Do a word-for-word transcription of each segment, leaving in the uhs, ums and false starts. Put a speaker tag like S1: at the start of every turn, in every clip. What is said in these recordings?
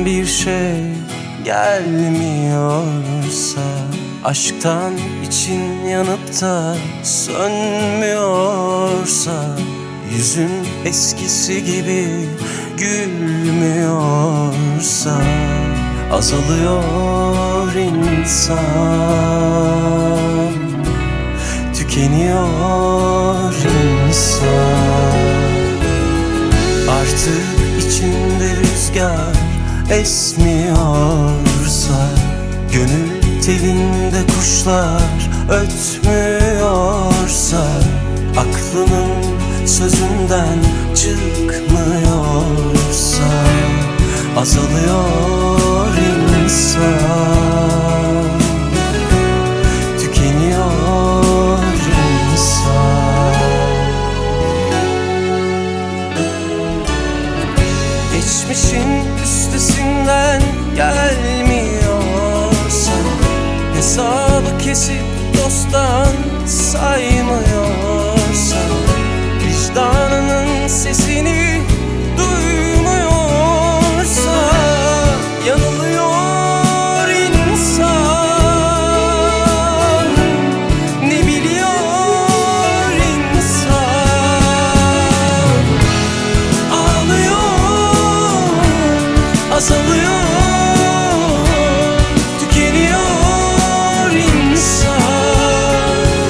S1: bir şey gelmiyorsa, aşktan için yanıp da sönmüyorsa, yüzün eskisi gibi gülmüyorsa, azalıyor insan, tükeniyor insan. Artık içinde rüzgar esmiyorsa, gönül telinde kuşlar ötmüyorsa, aklının sözünden çıkmıyorsa, azalıyor insan, tükeniyor insan. Geçmişin üstesinden gelmiyorsa, hesabı kesip dosttan saymıyorsa, vicdanının sesini duymuyorsa, yanılıyor insan. Ne biliyor insan? Ağlıyor, azalıyor, tükeniyor insan.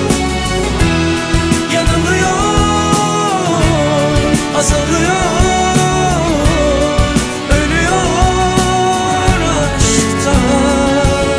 S1: Yanılıyor, azalıyor, ölüyor aşktan.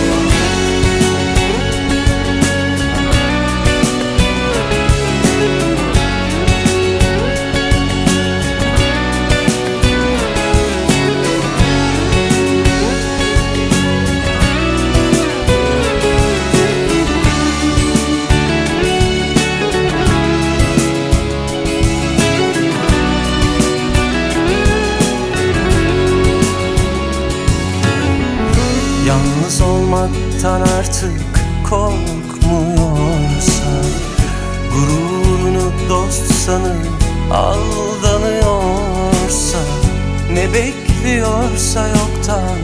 S1: Yalnız olmaktan artık korkmuyorsa, gururunu dost sanıp aldanıyorsa, ne bekliyorsa yoktan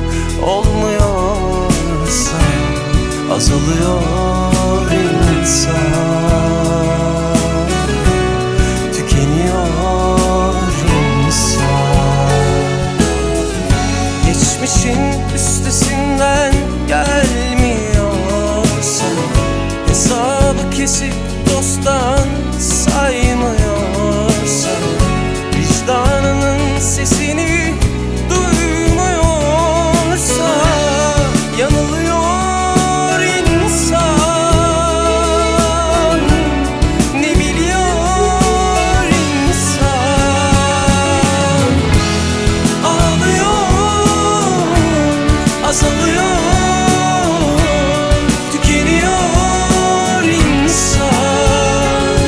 S1: olmuyorsa, azalıyor insan, tükeniyor insan. Geçmişin üstesinden gelmiyorsa, hesabı kesip dosttan saymıyorsa, vicdanının sesini duymuyorsa, yanılıyor insan. Ne biliyor insan? Ağlıyor, azalıyor, tükeniyor insan.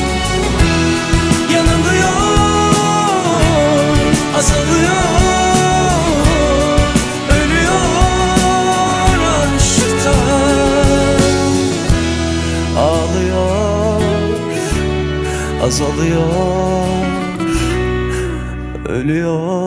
S1: Yanılıyor, azalıyor, ölüyor aşktan. Ağlıyor, azalıyor, ölüyor